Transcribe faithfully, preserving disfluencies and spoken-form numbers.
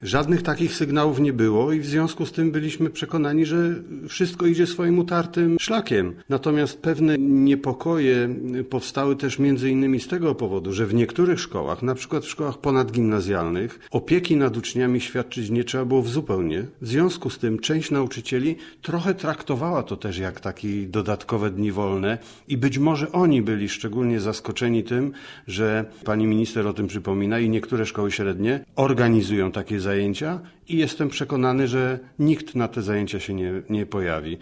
Żadnych takich sygnałów nie było i w związku z tym byliśmy przekonani, że wszystko idzie swoim utartym szlakiem. Natomiast pewne niepokoje powstały też między innymi z tego powodu, że w niektórych szkołach, na przykład w szkołach ponadgimnazjalnych, opieki nad uczniami świadczyć nie trzeba było zupełnie. W związku z tym część nauczycieli trochę traktowała to też jak takie dodatkowe dni wolne i być może oni byli szczególnie zaskoczeni tym, że pani minister o tym przypomina i niektóre szkoły średnie organizują takie zajęcia i jestem przekonany, że nikt na te zajęcia się nie, nie pojawi.